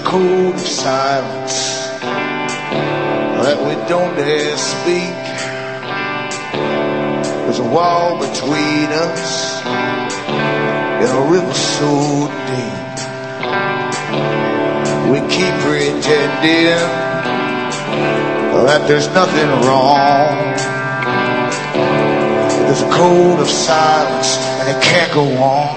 code of silence that we don't dare speak. There's a wall between us in a river so deep. We keep pretending that there's nothing wrong. There's a code of silence and it can't go on.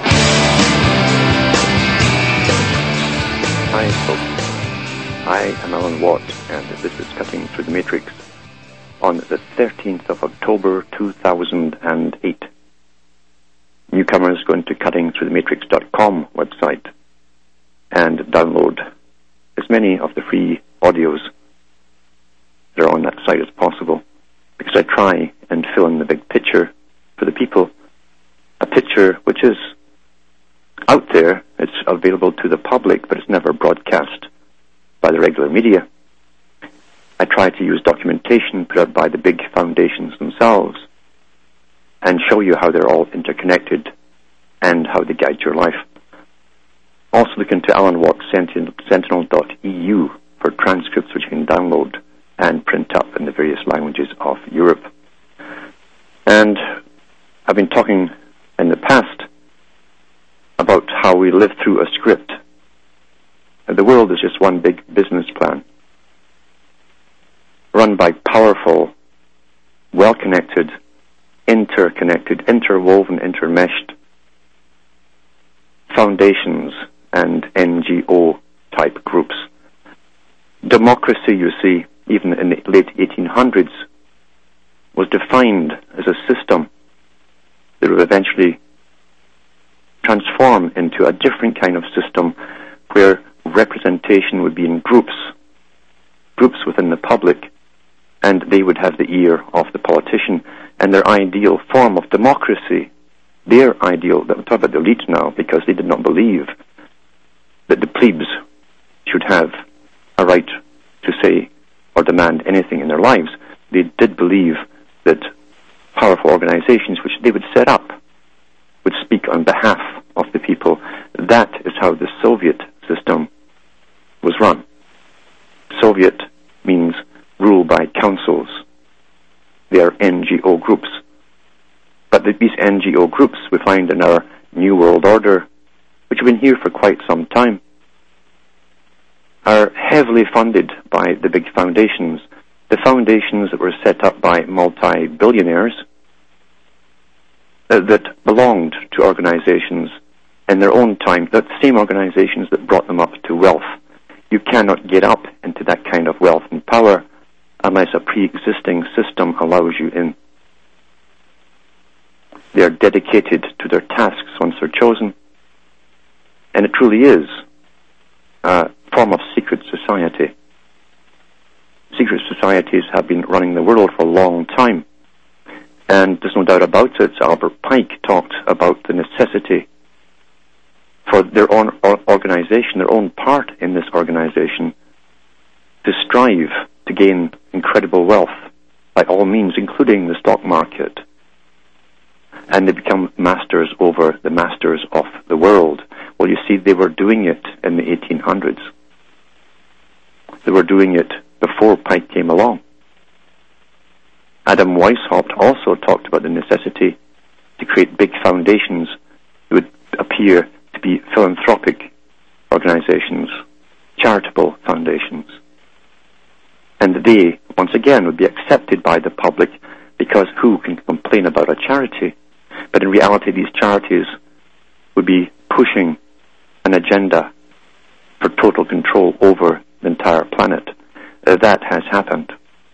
Hi folks, I am Alan Watt and this is Cutting Through the Matrix on the 13th of October 2008. Newcomers go into cuttingthroughthematrix.com website and download as many of the free audios that are on that site as possible, because I try and fill in the big picture for the people, a picture which is out there, it's available to the public, but it's never broadcast by the regular media. I try to use documentation put out by the big foundations themselves and show you how they're all interconnected and how they guide your life. Also look into alanwattsentinel.eu for transcripts which you can download and print up in the various languages of Europe. And I've been talking in the past about how we live through a script. The world is just one big business plan, run by powerful, well-connected, interconnected, interwoven, intermeshed foundations and NGO-type groups. Democracy, you see, even in the late 1800s, was defined as a system that would eventually transform into a different kind of system where representation would be in groups within the public, and they would have the ear of the politician, and their ideal form of democracy, their ideal, I'm talking about the elite now, because they did not believe that the plebes should have a right to say or demand anything in their lives. They did believe that powerful organizations which they would set up would speak on behalf of the people. That is how the Soviet system was run. Soviet means rule by councils. They are NGO groups. But these NGO groups we find in our New World Order, which have been here for quite some time, are heavily funded by the big foundations, the foundations that were set up by multi-billionaires that belonged to organizations in their own time, the same organizations that brought them up to wealth. You cannot get up into that kind of wealth and power unless a pre-existing system allows you in. They are dedicated to their tasks once they're chosen, and it truly is a form of secret society. Secret societies have been running the world for a long time, and there's no doubt about it. Albert Pike talked about the necessity for their own organization, their own part in this organization, to strive to gain incredible wealth by all means, including the stock market. And they become masters over the masters of the world. Well, you see, they were doing it in the 1800s. They were doing it before Pike came along. Adam Weishaupt also talked about the necessity to create big foundations that would appear to be philanthropic organizations, charitable foundations. And they, once again, would be accepted by the public, because who can complain about a charity? But in reality, these charities would be pushing an agenda for total control over the entire planet. That has happened.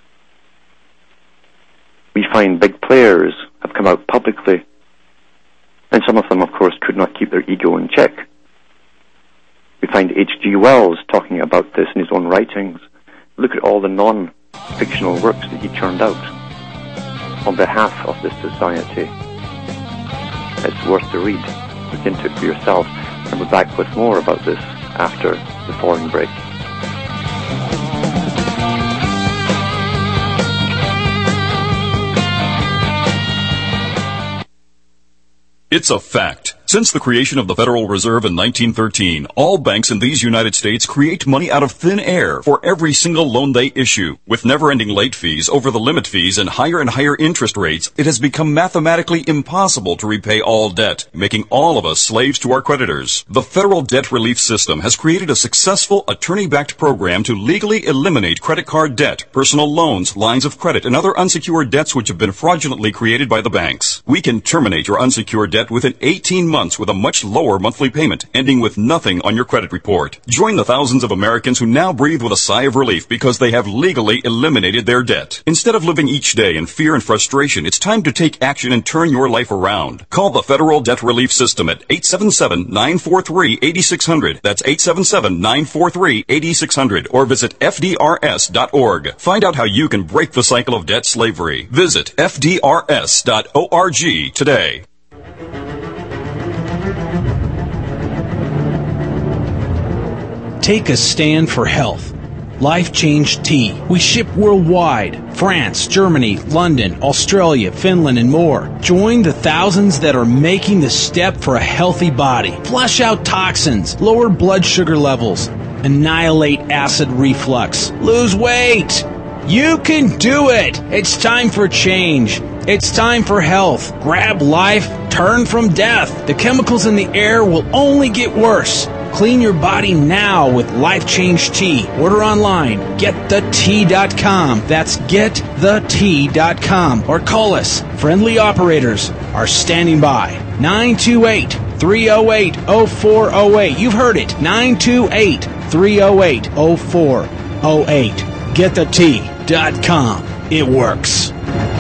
We find big players have come out publicly, and some of them, of course, could not keep their ego in check. We find H.G. Wells talking about this in his own writings. Look at all the non-fictional works that he churned out on behalf of this society. It's worth to read. Look into it for yourself. And we're back with more about this after the following break. It's a fact. Since the creation of the Federal Reserve in 1913, all banks in these United States create money out of thin air for every single loan they issue. With never-ending late fees, over the limit fees, and higher interest rates, it has become mathematically impossible to repay all debt, making all of us slaves to our creditors. The Federal Debt Relief System has created a successful attorney-backed program to legally eliminate credit card debt, personal loans, lines of credit, and other unsecured debts which have been fraudulently created by the banks. We can terminate your unsecured debt within 18 months with a much lower monthly payment, ending with nothing on your credit report. Join the thousands of Americans who now breathe with a sigh of relief because they have legally eliminated their debt. Instead of living each day in fear and frustration, it's time to take action and turn your life around. Call the Federal Debt Relief System at 877-943-8600. That's 877-943-8600. Or visit FDRS.org. Find out how you can break the cycle of debt slavery. Visit FDRS.org today. Take a stand for health. Life Change Tea. We ship worldwide. France, Germany, London, Australia, Finland, and more. Join the thousands that are making the step for a healthy body. Flush out toxins, lower blood sugar levels, annihilate acid reflux, lose weight. You can do it. It's time for change. It's time for health. Grab life, turn from death. The chemicals in the air will only get worse. Clean your body now with Life Change Tea. Order online. GetTheTea.com. That's GetTheTea.com. Or call us. Friendly operators are standing by. 928-308-0408. You've heard it. 928-308-0408. GetTheTea.com. It works.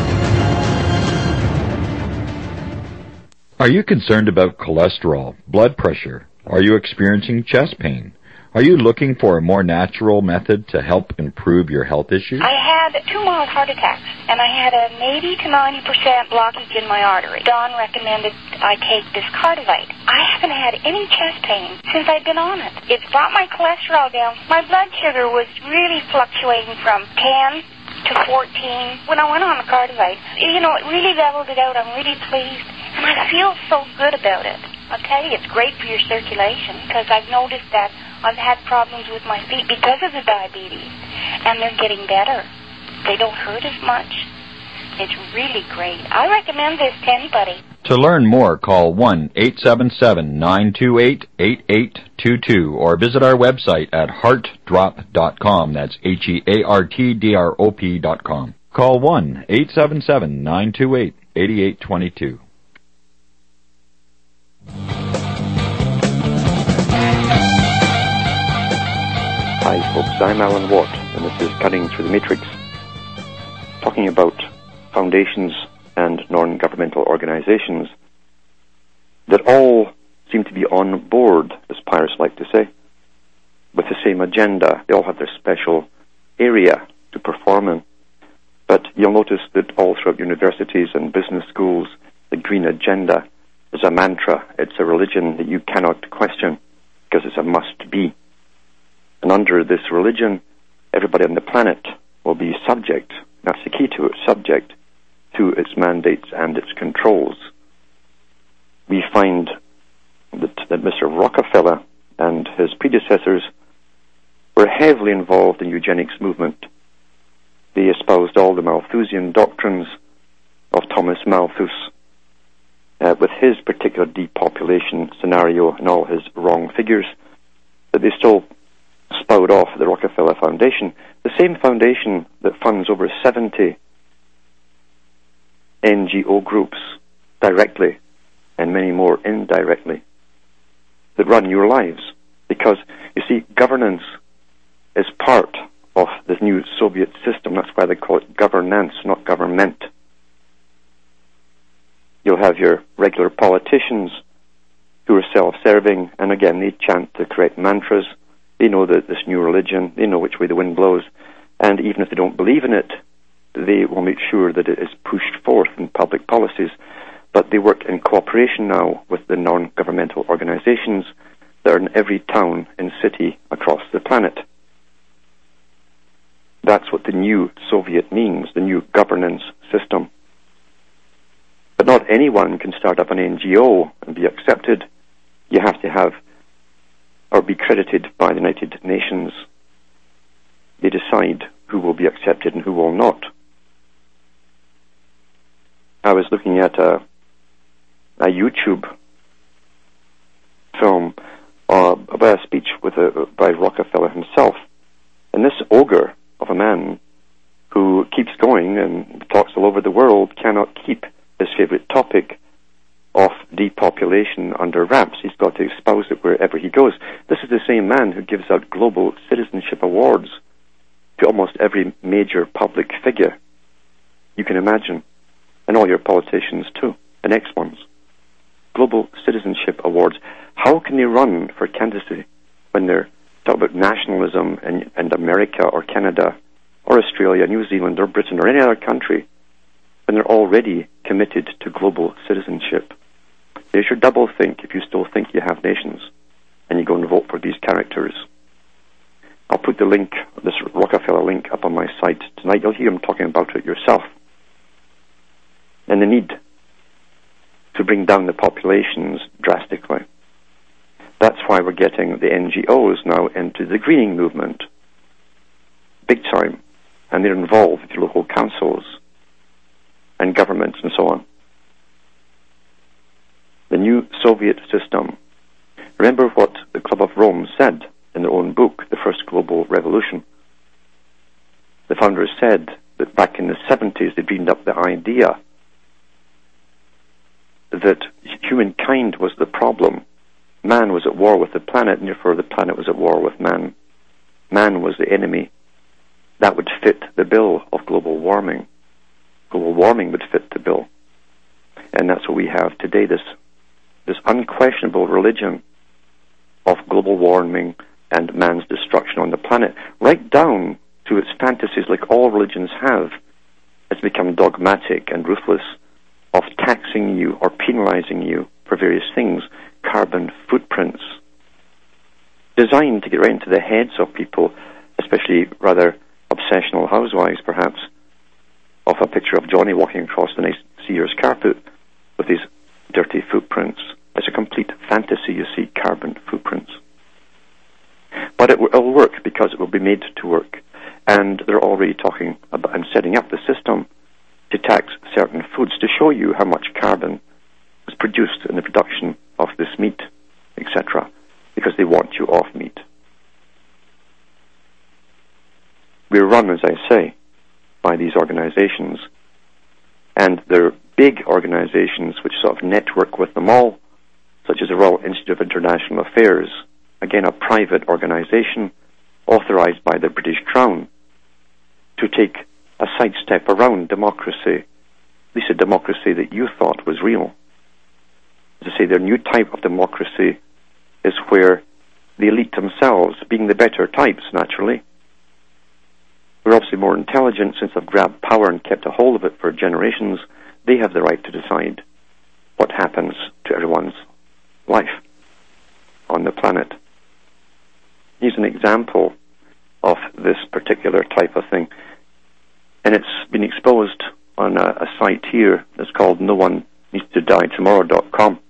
Are you concerned about cholesterol, blood pressure? Are you experiencing chest pain? Are you looking for a more natural method to help improve your health issues? I had 2 mild heart attacks, and I had an 80 to 90% blockage in my artery. Don recommended I take this Cardivite. I haven't had any chest pain since I've been on it. It's brought my cholesterol down. My blood sugar was really fluctuating from 10 to 14. When I went on the Cardivite, it really leveled it out. I'm really pleased, and I feel so good about it. I'll tell you, it's great for your circulation, because I've noticed that I've had problems with my feet because of the diabetes, and they're getting better. They don't hurt as much. It's really great. I recommend this to anybody. To learn more, call 1-877-928-8822 or visit our website at heartdrop.com. That's HEARTDROP.com. Call 1-877-928-8822. Hi folks, I'm Alan Watt, and this is Cutting Through the Matrix, talking about foundations and non-governmental organizations that all seem to be on board, as pirates like to say, with the same agenda. They all have their special area to perform in. But you'll notice that all throughout universities and business schools, the green agenda is a mantra. It's a religion that you cannot question because it's a must-be. And under this religion, everybody on the planet will be subject, that's the key to it, subject to its mandates and its controls. We find that Mr. Rockefeller and his predecessors were heavily involved in the eugenics movement. They espoused all the Malthusian doctrines of Thomas Malthus, with his particular depopulation scenario and all his wrong figures, that they still spout off the Rockefeller Foundation, the same foundation that funds over 70 NGO groups directly and many more indirectly that run your lives. Because, you see, governance is part of the new Soviet system. That's why they call it governance, not government. You'll have your regular politicians who are self-serving, and again, they chant the correct mantras. They know that this new religion, they know which way the wind blows, and even if they don't believe in it, they will make sure that it is pushed forth in public policies. But they work in cooperation now with the non-governmental organizations that are in every town and city across the planet. That's what the new Soviet means, the new governance system. But not anyone can start up an NGO and be accepted. You have to have or be credited by the United Nations. They decide who will be accepted and who will not. I was looking at a YouTube film about a speech by Rockefeller himself. And this ogre of a man who keeps going and talks all over the world cannot keep his favorite topic of depopulation under wraps. He's got to espouse it wherever he goes. This is the same man who gives out global citizenship awards to almost every major public figure you can imagine, and all your politicians too, the next ones. Global citizenship awards. How can they run for candidacy when they're talking about nationalism and America or Canada or Australia, New Zealand or Britain or any other country, when they're already committed to global citizenship? There's your double think if you still think you have nations and you go and vote for these characters. I'll put the link, this Rockefeller link, up on my site tonight. You'll hear him talking about it yourself. And the need to bring down the populations drastically. That's why we're getting the NGOs now into the greening movement, big time, and they're involved with local councils and governments and so on. The new Soviet system. Remember what the Club of Rome said in their own book, The First Global Revolution. The founders said that back in the 70s they dreamed up the idea that humankind was the problem. Man was at war with the planet, and therefore the planet was at war with man. Man was the enemy. That would fit the bill of global warming. Global warming would fit the bill. And that's what we have today, this unquestionable religion of global warming and man's destruction on the planet, right down to its fantasies, like all religions have. It's become dogmatic and ruthless, of taxing you or penalizing you for various things, carbon footprints, designed to get right into the heads of people, especially rather obsessional housewives, perhaps, of a picture of Johnny walking across the nice Sears carpet with these dirty footprints. It's a complete fantasy, you see, carbon footprints. But it will work because it will be made to work. And they're already talking about and setting up the system to tax certain foods to show you how much carbon is produced in the production of this meat, etc., because they want you off meat. We're run, as I say, by these organizations, and they're big organizations which sort of network with them all, such as the Royal Institute of International Affairs, again a private organization authorized by the British Crown to take a sidestep around democracy, at least a democracy that you thought was real. As I say, their new type of democracy is where the elite themselves, being the better types, naturally, we're obviously more intelligent since they've grabbed power and kept a hold of it for generations. They have the right to decide what happens to everyone's life on the planet. Here's an example of this particular type of thing. And it's been exposed on a site here that's called NoOneNeedsToDieTomorrow.com.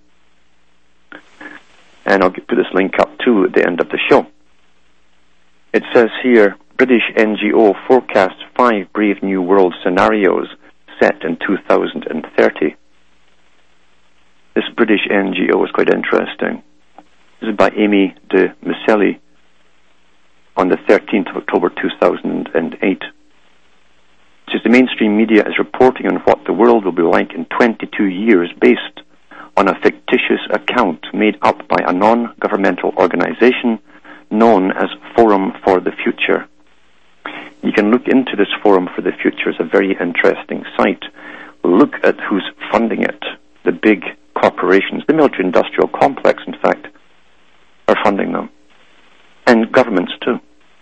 And I'll put this link up too at the end of the show. It says here, British NGO forecasts 5 brave new world scenarios set in 2030. This British NGO is quite interesting. This is by Amy de Miseli on the 13th of October 2008. It says the mainstream media is reporting on what the world will be like in 22 years based on a fictitious account made up by a non-governmental organization known as Forum for the Future. You can look into this Forum for the Future. It's a very interesting site. Look at who's funding it. The big corporations, the military-industrial complex, in fact, are funding them. And governments, too.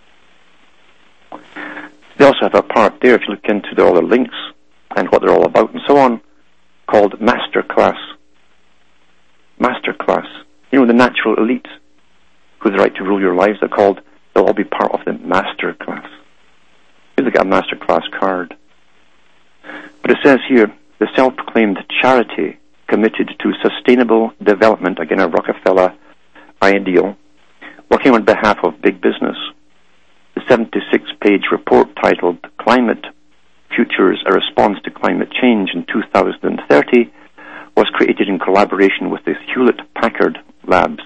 They also have a part there, if you look into all the links and what they're all about and so on, called Masterclass. Masterclass. You know, the natural elite who have the right to rule your lives, they'll all be part of the Masterclass. You look at a Masterclass card. But it says here, the self-proclaimed charity committed to sustainable development, again a Rockefeller ideal, working on behalf of big business. The 76-page report titled Climate Futures, a Response to Climate Change in 2030 was created in collaboration with the Hewlett-Packard Labs.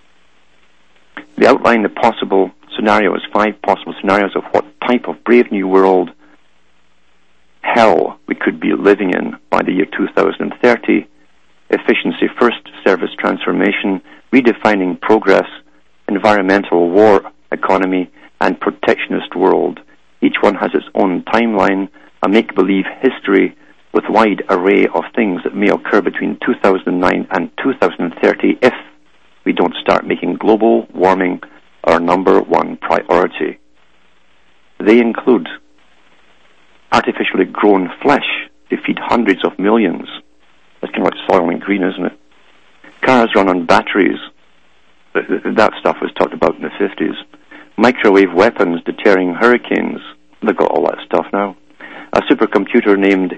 They outline the possible scenarios, 5 possible scenarios of what type of brave new world hell we could be living in by the year 2030. Efficiency first, service transformation, redefining progress, environmental war economy, and protectionist world. Each one has its own timeline, a make-believe history with wide array of things that may occur between 2009 and 2030 if we don't start making global warming our number one priority. They include artificially grown flesh to feed hundreds of millions. That's kind of like Soylent Green, isn't it? Cars run on batteries. That stuff was talked about in the 50s. Microwave weapons deterring hurricanes. They've got all that stuff now. A supercomputer named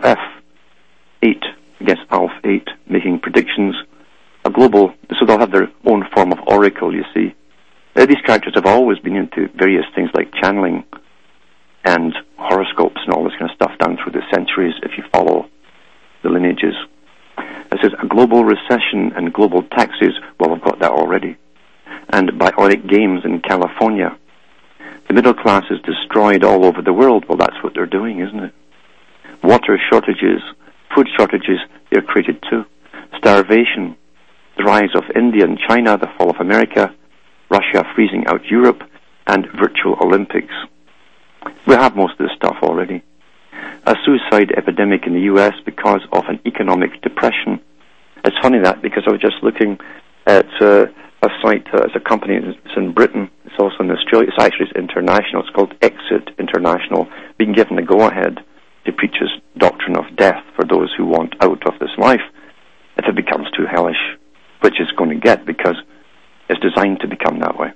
ALF-8, against ALF-8, making predictions. A global, so they'll have their own form of oracle, you see. These characters have always been into various things like channeling and horoscopes and all this kind of stuff down through the centuries, if you follow the lineages. It says a global recession and global taxes. Well, we've got that already. And bionic games in California. The middle class is destroyed all over the world. Well, that's what they're doing, isn't it? Water shortages, food shortages, they're created too. Starvation, the rise of India and China, the fall of America, Russia freezing out Europe, and virtual Olympics. We have most of this stuff already. A suicide epidemic in the U.S. because of an economic depression. It's funny that, because I was just looking at a site, it's a company, it's in Britain, it's also in Australia, it's international, it's called Exit International, being given the go-ahead to preach his doctrine of death for those who want out of this life if it becomes too hellish, which it's going to get because it's designed to become that way.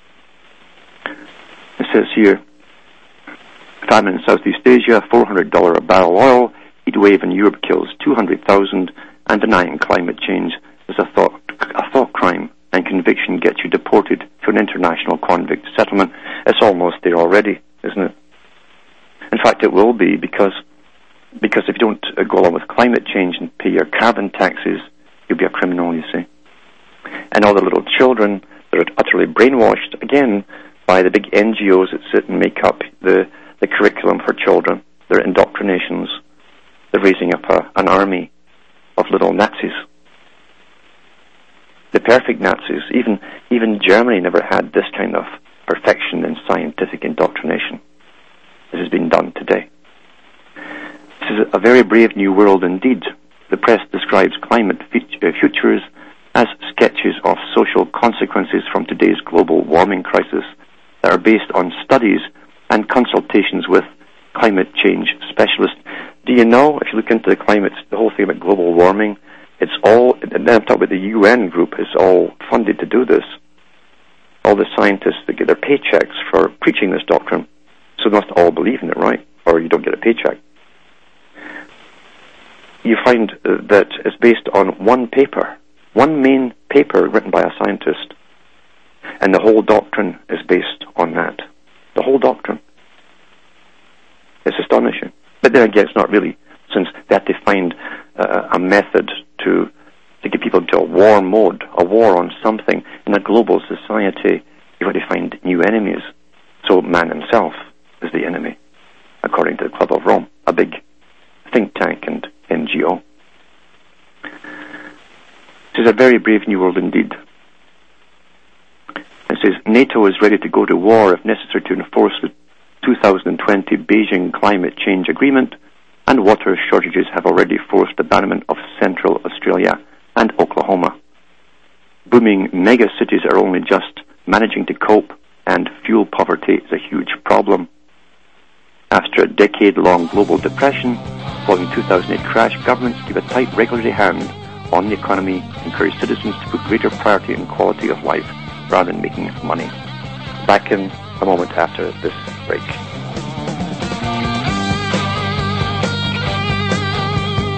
It says here, famine in Southeast Asia, $400 a barrel oil, heat wave in Europe kills 200,000, and denying climate change is a thought crime, and conviction gets you deported to an international convict settlement. It's almost there already, isn't it? In fact, it will be, because if you don't go along with climate change and pay your carbon taxes, you'll be a criminal, you see. And all the little children that are utterly brainwashed, again, by the big NGOs that sit and make up the curriculum for children, their indoctrinations. They're raising up an army of little Nazis. The perfect Nazis. Even Germany never had this kind of perfection in scientific indoctrination. This has been done today. This is a very brave new world indeed. The press describes climate futures as sketches of social consequences from today's global warming crisis that are based on studies and consultations with climate change specialists. Do you know, if you look into the whole thing about global warming, it's all, and then I'm talking about the UN group, is all funded to do this. All the scientists that get their paychecks for preaching this doctrine, so they must all believe in it, right? Or you don't get a paycheck. You find that it's based on one paper, one main paper written by a scientist, and the whole doctrine is based on that. The whole doctrine. It's astonishing. But then again, it's not really, since they have to find a method to get people into a war mode, a war on something. In a global society, you've got to find new enemies. So man himself is the enemy, according to the Club of Rome, a big think tank and NGO. This is a very brave new world indeed. It says, NATO is ready to go to war if necessary to enforce the 2020 Beijing Climate Change Agreement, and water shortages have already forced abandonment of Central Australia and Oklahoma. Booming megacities are only just managing to cope, and fuel poverty is a huge problem. After a decade-long global depression, following the 2008 crash, governments give a tight regulatory hand on the economy, encourage citizens to put greater priority in quality of life rather than making money. Back in a moment after this break.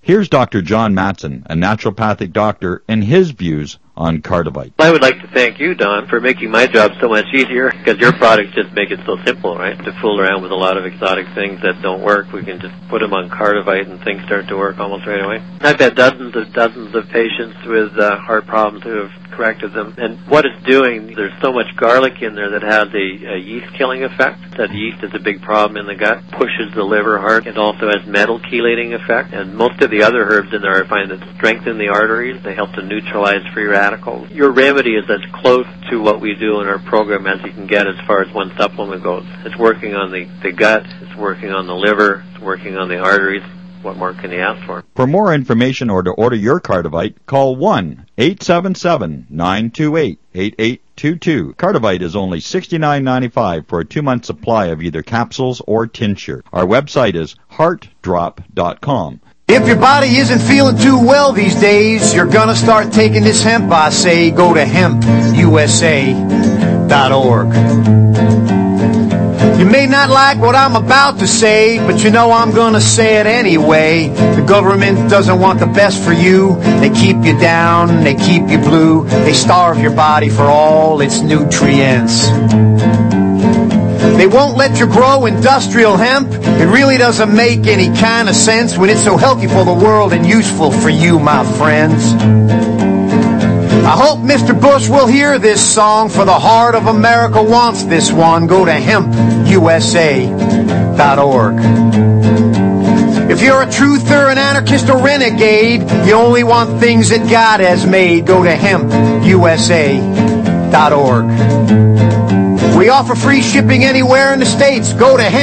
Here's Dr. John Matson, a naturopathic doctor, and his views on Cardivite. I would like to thank you, Don, for making my job so much easier, because your products just make it so simple, right? To fool around with a lot of exotic things that don't work, we can just put them on Cardivite and things start to work almost right away. I've had dozens of patients with heart problems who have corrected them. And what it's doing, there's so much garlic in there that has a yeast-killing effect. That yeast is a big problem in the gut, pushes the liver hard. It also has metal chelating effect. And most of the other herbs in there I find that strengthen the arteries. They help to neutralize free radicals. Your remedy is as close to what we do in our program as you can get as far as one supplement goes. It's working on the gut, it's working on the liver, it's working on the arteries. What more can you ask for? For more information or to order your Cardivite, call 1-877-928-8822. Cardivite is only $69.95 for a 2-month supply of either capsules or tincture. Our website is heartdrop.com. If your body isn't feeling too well these days, you're gonna start taking this hemp, I say. Go to hempusa.org. You may not like what I'm about to say, but you know I'm gonna say it anyway. The government doesn't want the best for you. They keep you down, they keep you blue. They starve your body for all its nutrients. They won't let you grow industrial hemp. It really doesn't make any kind of sense when it's so healthy for the world and useful for you, my friends. I hope Mr. Bush will hear this song, for the heart of America wants this one. Go to hempusa.org. If you're a truther, an anarchist, or renegade, you only want things that God has made. Go to hempusa.org. We offer free shipping anywhere in the States. Go to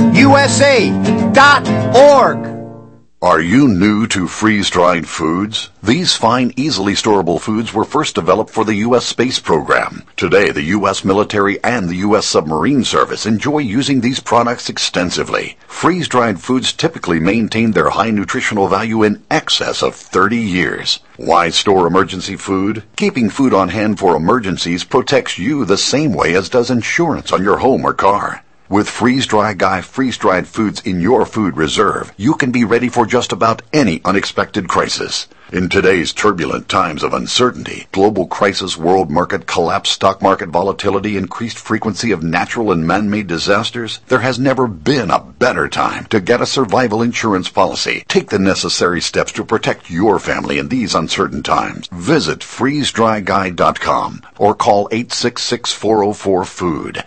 hempusa.org. Are you new to freeze-dried foods? These fine, easily storable foods were first developed for the U.S. space program. Today, the U.S. military and the U.S. submarine service enjoy using these products extensively. Freeze-dried foods typically maintain their high nutritional value in excess of 30 years. Why store emergency food? Keeping food on hand for emergencies protects you the same way as does insurance on your home or car. With Freeze-Dry Guy freeze-dried foods in your food reserve, you can be ready for just about any unexpected crisis. In today's turbulent times of uncertainty, global crisis, world market collapse, stock market volatility, increased frequency of natural and man-made disasters, there has never been a better time to get a survival insurance policy. Take the necessary steps to protect your family in these uncertain times. Visit freezedryguy.com or call 866-404-FOOD,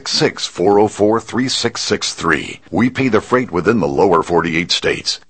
866-404-3663. We pay the freight within the lower 48 states.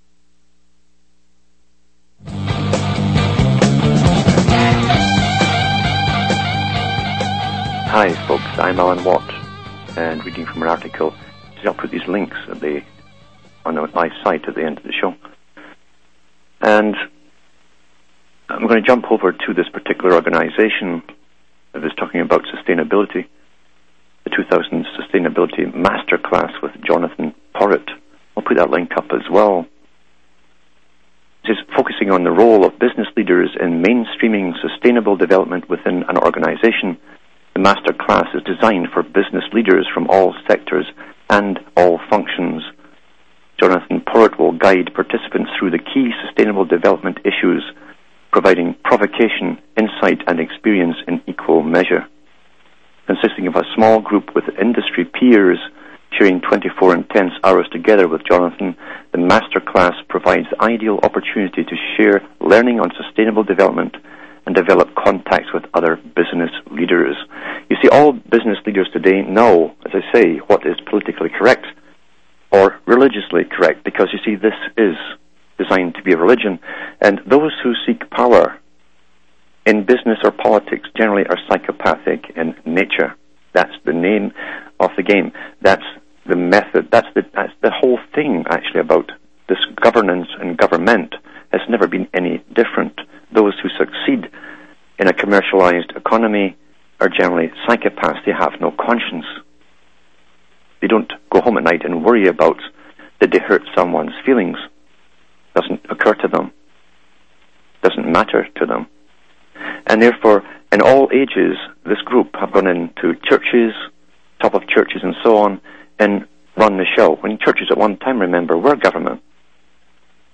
Hi folks, I'm Alan Watt, and reading from an article. I'll put these links on my site at the end of the show. And I'm going to jump over to this particular organization that is talking about sustainability, the 2000 Sustainability Masterclass with Jonathan Porritt. I'll put that link up as well. It is focusing on the role of business leaders in mainstreaming sustainable development within an organization. The master class is designed for business leaders from all sectors and all functions. Jonathan Porritt will guide participants through the key sustainable development issues, providing provocation, insight, and experience in equal measure. Consisting of a small group with industry peers sharing 24 intense hours together with Jonathan, the master class provides the ideal opportunity to share learning on sustainable development and develop contacts with other business leaders. You see, all business leaders today know, as I say, what is politically correct or religiously correct, because you see, this is designed to be a religion, and those who seek power in business or politics generally are psychopathic in nature. That's the name of the game. That's the method. That's the whole thing, actually, about this governance and government has never been any different. Those who succeed in a commercialized economy are generally psychopaths. They have no conscience. They don't go home at night and worry about did they hurt someone's feelings. Doesn't occur to them. Doesn't matter to them. And therefore, in all ages, this group have gone into churches, top of churches and so on, and run the show. When churches at one time, remember, were government.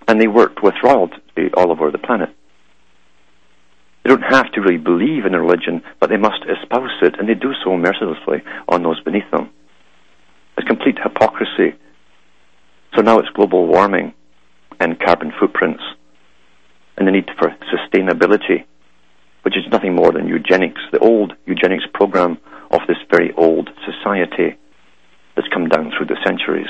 And they worked with royalty all over the planet. They don't have to really believe in a religion, but they must espouse it, and they do so mercilessly on those beneath them. It's complete hypocrisy. So now it's global warming and carbon footprints and the need for sustainability, which is nothing more than eugenics, the old eugenics program of this very old society that's come down through the centuries.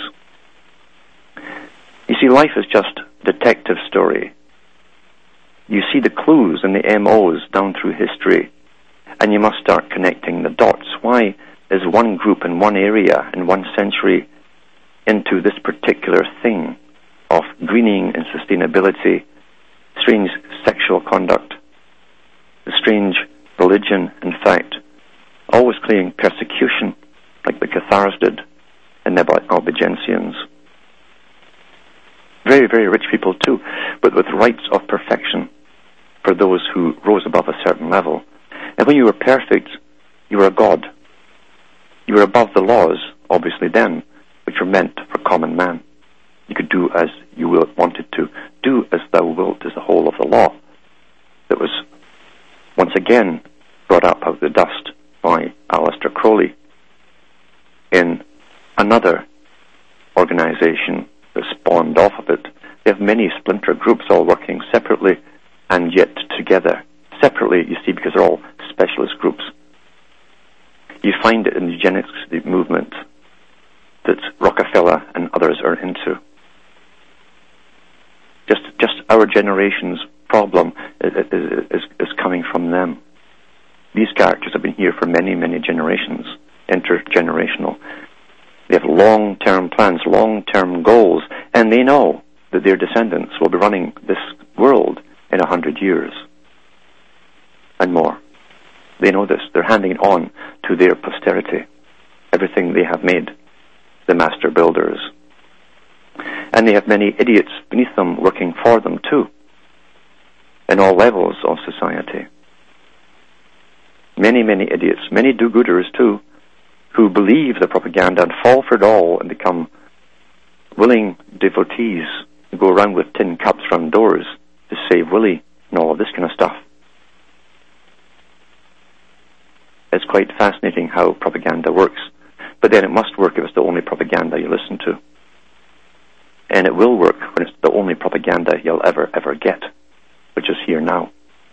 You see, life is just a detective story. You see the clues and the MOs down through history, and you must start connecting the dots. Why is one group in one area in one century into this particular thing of greening and sustainability, strange sexual conduct, strange religion, in fact, always claiming persecution, like the Cathars did and the Albigensians. Very, very rich people too, but with rights of perfection for those who rose above a certain level. And when you were perfect, you were a god. You were above the laws, obviously then, which were meant for common man. You could do as you wanted to. Do as thou wilt is the whole of the law that was once again brought up out of the dust by Aleister Crowley in another organization that spawned off of it. They have many splinter groups all working separately and yet together. Separately, you see, because they're all specialist groups. You find it in the eugenics movement that Rockefeller and others are into. Just our generation's problem is coming from them. These characters have been here for many, many generations, intergenerational. They have long-term plans, long-term goals, and they know that their descendants will be running this world in 100 years and more. They know this. They're handing it on to their posterity, everything they have made, the master builders. And they have many idiots beneath them working for them too, in all levels of society. Many, many idiots, many do-gooders too, who believe the propaganda and fall for it all and become willing devotees who go around with tin cups round doors to save Willie and all of this kind of stuff. It's quite fascinating how propaganda works. But then it must work if it's the only propaganda you listen to. And it will work when it's the only propaganda you'll ever get, which is here now.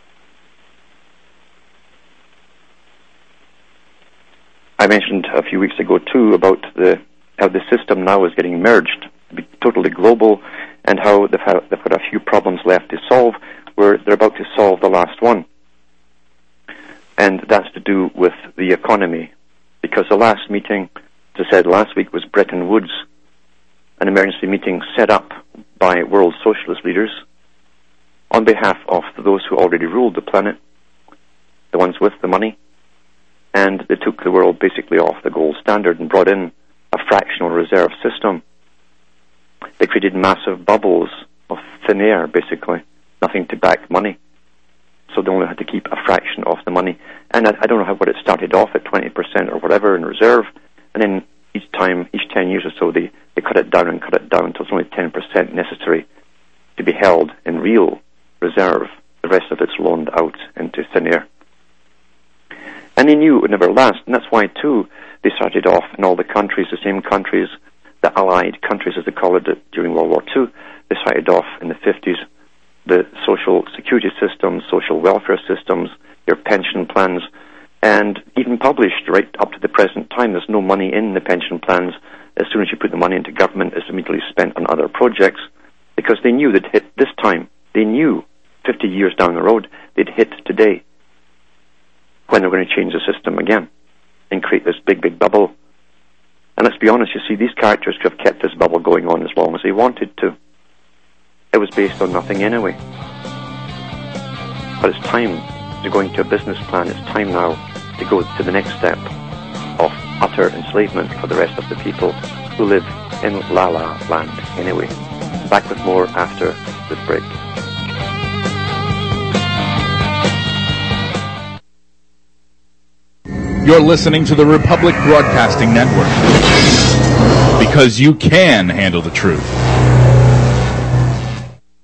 I mentioned a few weeks ago, too, about how the system now is getting merged to be totally global, and how they've got a few problems left to solve, where they're about to solve the last one. And that's to do with the economy. Because the last meeting, as I said last week, was Bretton Woods, an emergency meeting set up by world socialist leaders on behalf of those who already ruled the planet, the ones with the money, and they took the world basically off the gold standard and brought in a fractional reserve system. They created massive bubbles of thin air, basically, nothing to back money. So they only had to keep a fraction of the money. And I don't know what it started off at, 20% or whatever in reserve, and then each 10 years or so, they cut it down until it's only 10% necessary to be held in real reserve. The rest of it's loaned out into thin air. And they knew it would never last, and that's why, too, they started off in all the countries, the same countries, the Allied countries, as they called it during World War II. They started off in the 50s, the social security systems, social welfare systems, your pension plans, and even published right up to the present time. There's no money in the pension plans. As soon as you put the money into government, it's immediately spent on other projects, because they knew they'd hit this time. They knew 50 years down the road they'd hit today, when they're going to change the system again and create this big, big bubble. And let's be honest, you see, these characters could have kept this bubble going on as long as they wanted to. It was based on nothing anyway. But it's time to go into a business plan. It's time now to go to the next step of utter enslavement for the rest of the people who live in La La Land anyway. Back with more after this break. You're listening to the Republic Broadcasting Network, because you can handle the truth.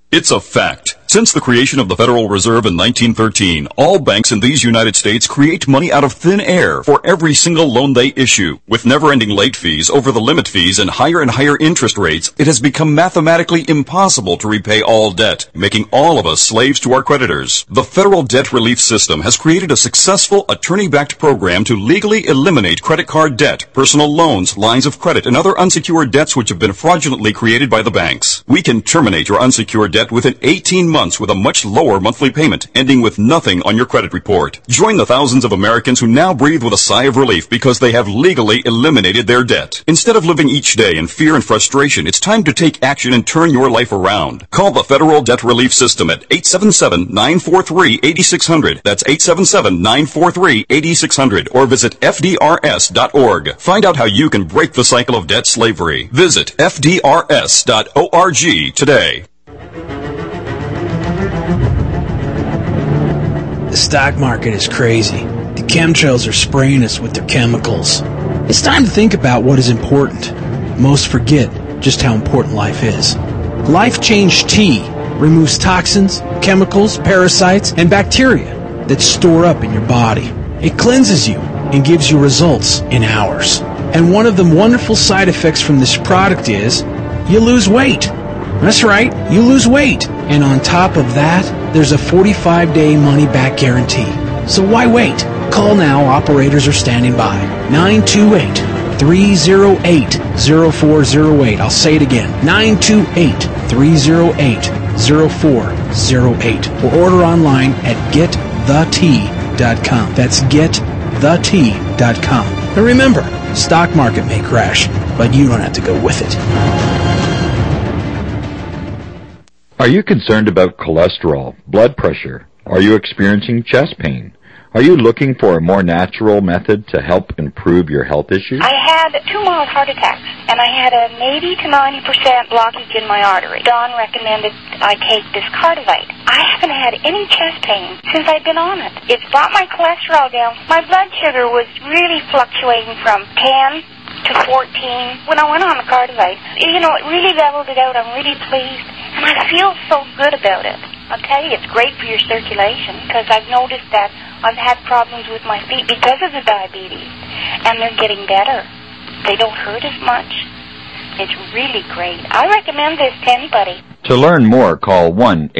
It's a fact. Since the creation of the Federal Reserve in 1913, all banks in these United States create money out of thin air for every single loan they issue. With never-ending late fees, over-the-limit fees, and higher interest rates, it has become mathematically impossible to repay all debt, making all of us slaves to our creditors. The Federal Debt Relief System has created a successful attorney-backed program to legally eliminate credit card debt, personal loans, lines of credit, and other unsecured debts which have been fraudulently created by the banks. We can terminate your unsecured debt within 18 months with a much lower monthly payment, ending with nothing on your credit report. Join the thousands of Americans who now breathe with a sigh of relief because they have legally eliminated their debt. Instead of living each day in fear and frustration, it's time to take action and turn your life around. Call the Federal Debt Relief System at 877-943-8600. That's 877-943-8600. Or visit FDRS.org. Find out how you can break the cycle of debt slavery. Visit FDRS.org today. The stock market is crazy. The chemtrails are spraying us with their chemicals. It's time to think about what is important. Most forget just how important life is. Life Change Tea removes toxins, chemicals, parasites, and bacteria that store up in your body. It cleanses you and gives you results in hours. And one of the wonderful side effects from this product is you lose weight. That's right, you lose weight. And on top of that, there's a 45-day money-back guarantee. So why wait? Call now. Operators are standing by. 928-308-0408. I'll say it again. 928-308-0408. Or order online at getthetea.com. That's getthetea.com. And remember, stock market may crash, but you don't have to go with it. Are you concerned about cholesterol, blood pressure? Are you experiencing chest pain? Are you looking for a more natural method to help improve your health issues? I had 2 mild heart attacks, and I had an 80 to 90% blockage in my artery. Don recommended I take this Cardivite. I haven't had any chest pain since I've been on it. It's brought my cholesterol down. My blood sugar was really fluctuating from 10 to 14. When I went on the Cardivite, it really leveled it out. I'm really pleased, and I feel so good about it. I'll tell you, it's great for your circulation, because I've noticed that I've had problems with my feet because of the diabetes, and they're getting better. They don't hurt as much. It's really great. I recommend this to anybody. To learn more, call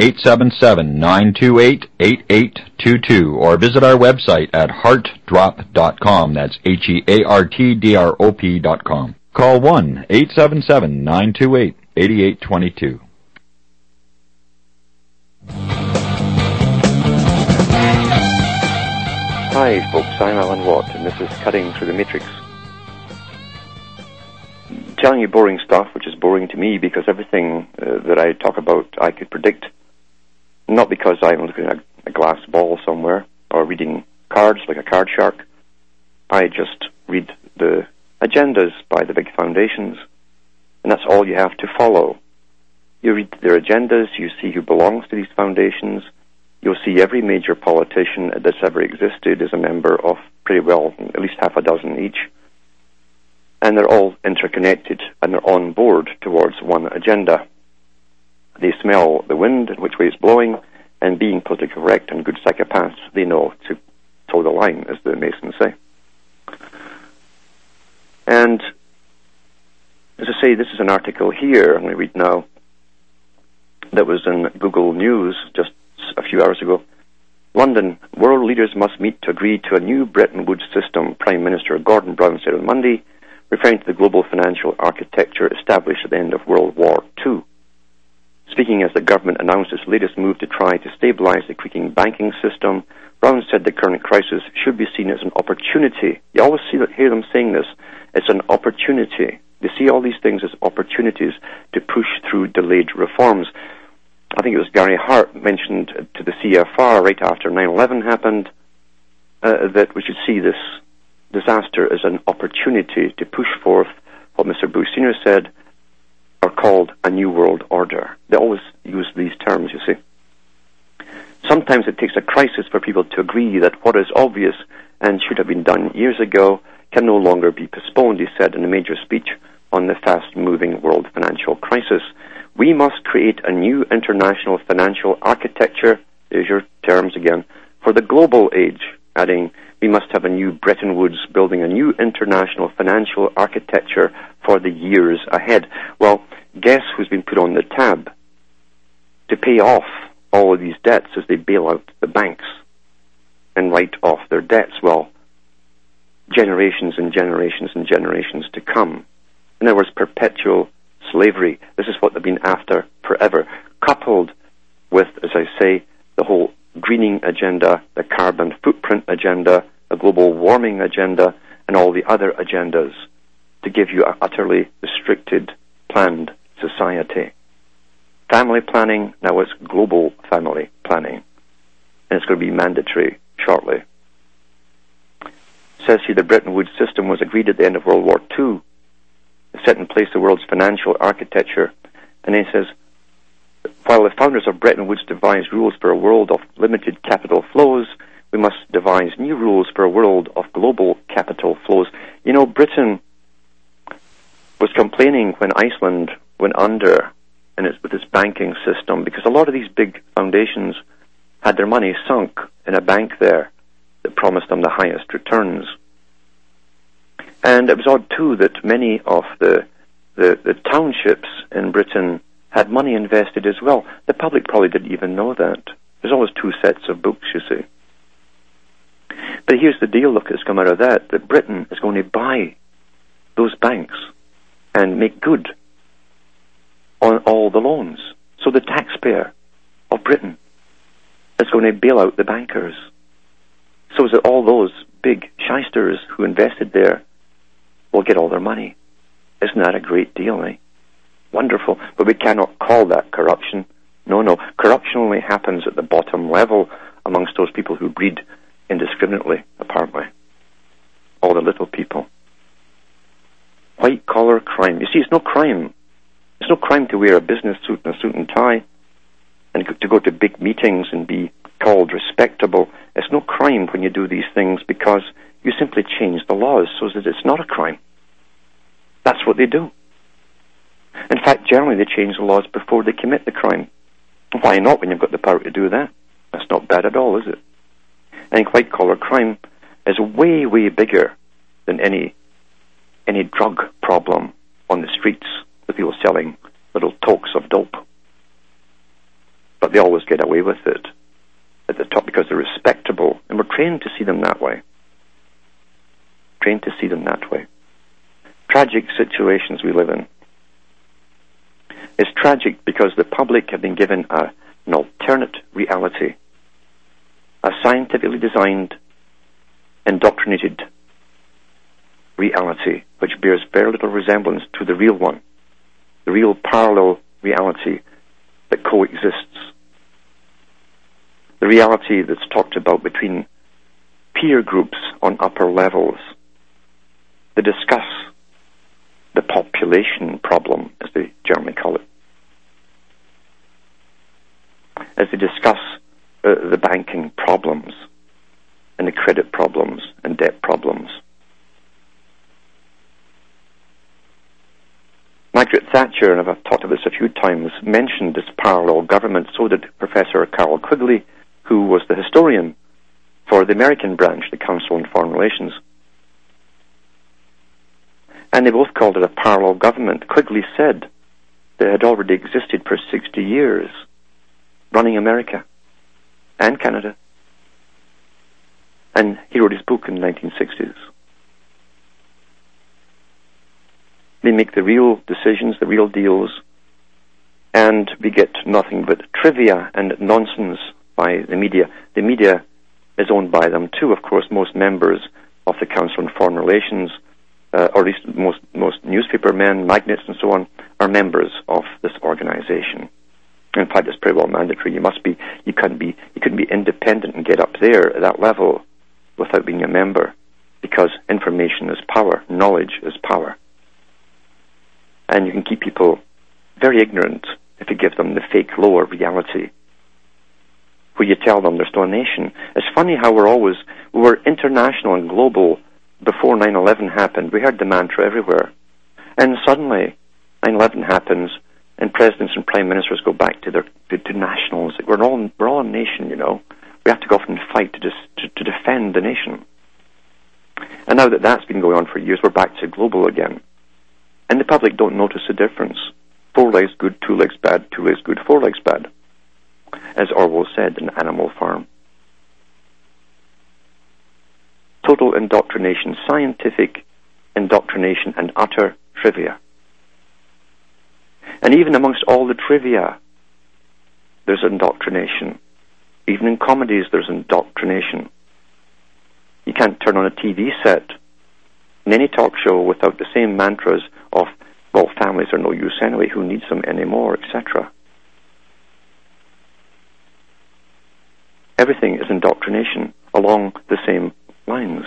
1-877-928-8822 or visit our website at heartdrop.com. That's HEARTDROP.com. Call 1-877-928-8822. Hi, folks. I'm Alan Watt, and this is Cutting Through the Matrix. Telling you boring stuff, which is boring to me because everything that I talk about I could predict, not because I'm looking at a glass ball somewhere or reading cards like a card shark. I just read the agendas by the big foundations, and that's all you have to follow. You read their agendas, you see who belongs to these foundations. You'll see every major politician that's ever existed is a member of pretty well at least half a dozen each. And they're all interconnected and they're on board towards one agenda. They smell the wind and which way it's blowing, and being politically correct and good psychopaths, they know to toe the line, as the Masons say. And as I say, this is an article here I'm going to read now that was in Google News just a few hours ago. London, world leaders must meet to agree to a new Bretton Woods system, Prime Minister Gordon Brown said on Monday, referring to the global financial architecture established at the end of World War II. Speaking as the government announced its latest move to try to stabilize the creaking banking system, Brown said the current crisis should be seen as an opportunity. You always hear them saying this. It's an opportunity. They see all these things as opportunities to push through delayed reforms. I think it was Gary Hart mentioned to the CFR right after 9/11 happened that we should see this disaster as an opportunity to push forth what Mr. Bush Sr. said are called a new world order. They always use these terms, you see. Sometimes it takes a crisis for people to agree that what is obvious and should have been done years ago can no longer be postponed, he said in a major speech on the fast-moving world financial crisis. We must create a new international financial architecture, there's your terms again, for the global age, adding, we must have a new Bretton Woods, building a new international financial architecture for the years ahead. Well, guess who's been put on the tab to pay off all of these debts as they bail out the banks and write off their debts? Well, generations and generations and generations to come. In other words, perpetual slavery. This is what they've been after forever, coupled with, as I say, the whole greening agenda, the carbon footprint agenda, the global warming agenda, and all the other agendas to give you an utterly restricted, planned society. Family planning, now it's global family planning, and it's going to be mandatory shortly. It says here the Bretton Woods system was agreed at the end of World War II. It set in place the world's financial architecture, and then it says, while the founders of Bretton Woods devised rules for a world of limited capital flows, we must devise new rules for a world of global capital flows. You know, Britain was complaining when Iceland went under with its banking system, because a lot of these big foundations had their money sunk in a bank there that promised them the highest returns. And it was odd, too, that many of the townships in Britain had money invested as well. The public probably didn't even know that. There's always two sets of books, you see. But here's the deal, look, that's come out of that Britain is going to buy those banks and make good on all the loans. So the taxpayer of Britain is going to bail out the bankers. So that all those big shysters who invested there will get all their money. Isn't that a great deal, eh? Wonderful. But we cannot call that corruption. No. Corruption only happens at the bottom level amongst those people who breed indiscriminately, apparently. All the little people. White-collar crime. You see, it's no crime. It's no crime to wear a business suit and a suit and tie and to go to big meetings and be called respectable. It's no crime when you do these things because you simply change the laws so that it's not a crime. That's what they do. In fact, generally they change the laws before they commit the crime. Why not when you've got the power to do that? That's not bad at all, is it? I think white-collar crime is way, way bigger than any drug problem on the streets with people selling little tokes of dope. But they always get away with it at the top because they're respectable, and we're trained to see them that way. Trained to see them that way. Tragic situations we live in. It's tragic because the public have been given an alternate reality, a scientifically designed, indoctrinated reality which bears very little resemblance to the real one, the real parallel reality that coexists, the reality that's talked about between peer groups on upper levels that discuss the population problem, as they generally call it, as they discuss the banking problems and the credit problems and debt problems. Margaret Thatcher, and I've talked about this a few times, mentioned this parallel government. So did Professor Carroll Quigley, who was the historian for the American branch, the Council on Foreign Relations. And they both called it a parallel government. Quigley said that it had already existed for 60 years, running America and Canada. And he wrote his book in the 1960s. They make the real decisions, the real deals, and we get nothing but trivia and nonsense by the media. The media is owned by them too, of course. Most members of the Council on Foreign Relations, or at least most newspaper men, magnates, and so on, are members of this organization. In fact, it's pretty well mandatory. You couldn't be independent and get up there at that level without being a member, because information is power, knowledge is power. And you can keep people very ignorant if you give them the fake lower reality, where you tell them there's no nation. It's funny how we were international and global before 9/11 happened. We heard the mantra everywhere. And suddenly, 9/11 happens, And presidents and prime ministers go back to nationals. We're all a nation, you know. We have to go off and fight to defend the nation. And now that that's been going on for years, we're back to global again. And the public don't notice the difference. 4 legs good, 2 legs bad, 2 legs good, 4 legs bad. As Orwell said in Animal Farm. Total indoctrination, scientific indoctrination, and utter trivia. And even amongst all the trivia, there's indoctrination. Even in comedies, there's indoctrination. You can't turn on a TV set in any talk show without the same mantras of, well, families are no use anyway, who needs them anymore, etc. Everything is indoctrination along the same lines.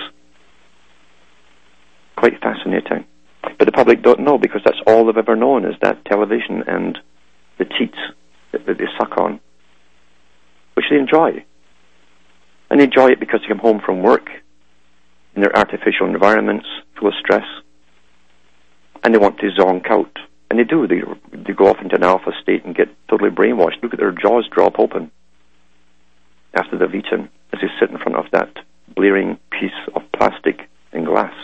Quite fascinating. But the public don't know, because that's all they've ever known, is that television and the teats that they suck on, which they enjoy. And they enjoy it because they come home from work in their artificial environments full of stress, and they want to zonk out. And they do. They go off into an alpha state and get totally brainwashed. Look at their jaws drop open after they've eaten, as they sit in front of that blearing piece of plastic and glass.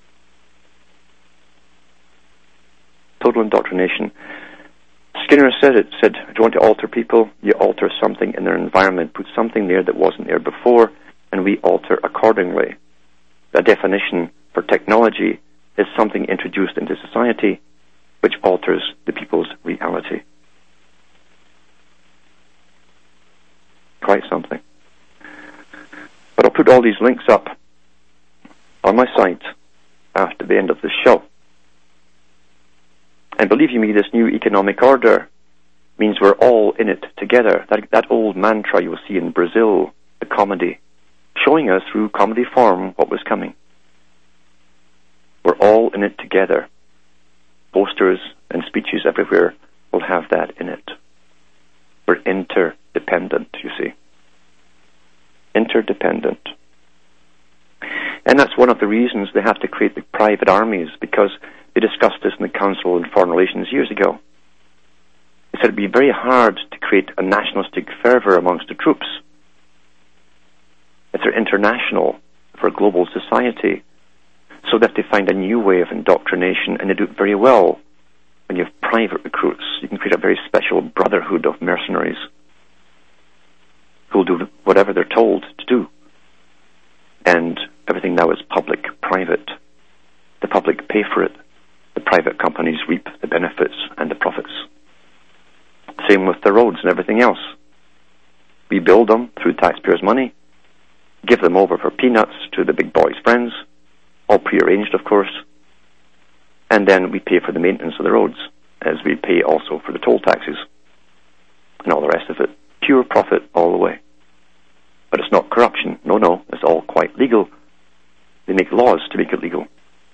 Total indoctrination. Skinner said it, said, if you want to alter people, you alter something in their environment, put something there that wasn't there before, and we alter accordingly. The definition for technology is something introduced into society which alters the people's reality. Quite something. But I'll put all these links up on my site after the end of the show. And believe you me, this new economic order means we're all in it together. That old mantra you'll see in Brazil, the comedy, showing us through comedy form what was coming. We're all in it together. Posters and speeches everywhere will have that in it. We're interdependent, you see. Interdependent. And that's one of the reasons they have to create the private armies, because they discussed this in the Council on Foreign Relations years ago. They said it'd be very hard to create a nationalistic fervor amongst the troops. If they're international for a global society, so that they find a new way of indoctrination, and they do it very well. When you have private recruits, you can create a very special brotherhood of mercenaries who will do whatever they're told to do. And everything now is public-private. The public pay for it. The private companies reap the benefits and the profits. Same with the roads and everything else. We build them through taxpayers' money, give them over for peanuts to the big boys' friends, all prearranged, of course, and then we pay for the maintenance of the roads, as we pay also for the toll taxes and all the rest of it. Pure profit all the way. But it's not corruption. No, it's all quite legal. They make laws to make it legal.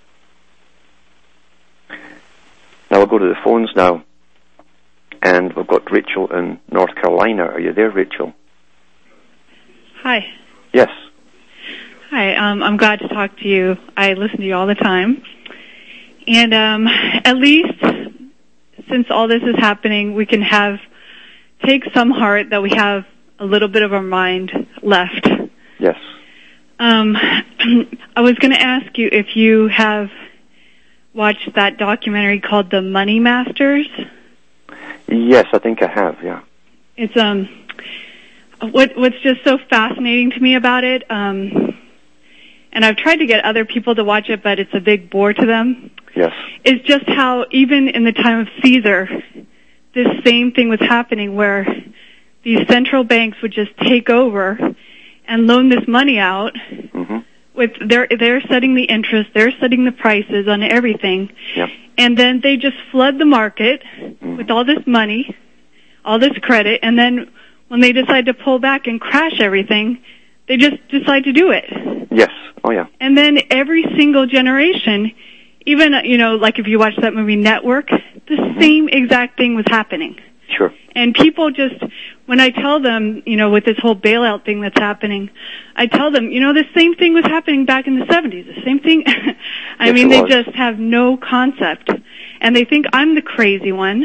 Now we'll go to the phones now, and we've got Rachel in North Carolina. Are you there, Rachel? Hi. Yes. Hi, I'm glad to talk to you. I listen to you all the time. And at least since all this is happening, we can take some heart that we have a little bit of our mind left. Yes. I was going to ask you if you have watched that documentary called The Money Masters. Yes, I think I have, yeah. It's what's just so fascinating to me about it, and I've tried to get other people to watch it, but it's a big bore to them. Yes. Is just how even in the time of Caesar, this same thing was happening, where these central banks would just take over and loan this money out. Mm-hmm. With they're setting the interest, they're setting the prices on everything, yep. And then they just flood the market with all this money, all this credit, and then when they decide to pull back and crash everything, they just decide to do it. Yes. Oh, yeah. And then every single generation, even, like if you watch that movie Network, the same exact thing was happening. Sure. And people just, when I tell them, with this whole bailout thing that's happening, I tell them, the same thing was happening back in the 70s, the same thing. I mean, they just have no concept. And they think I'm the crazy one.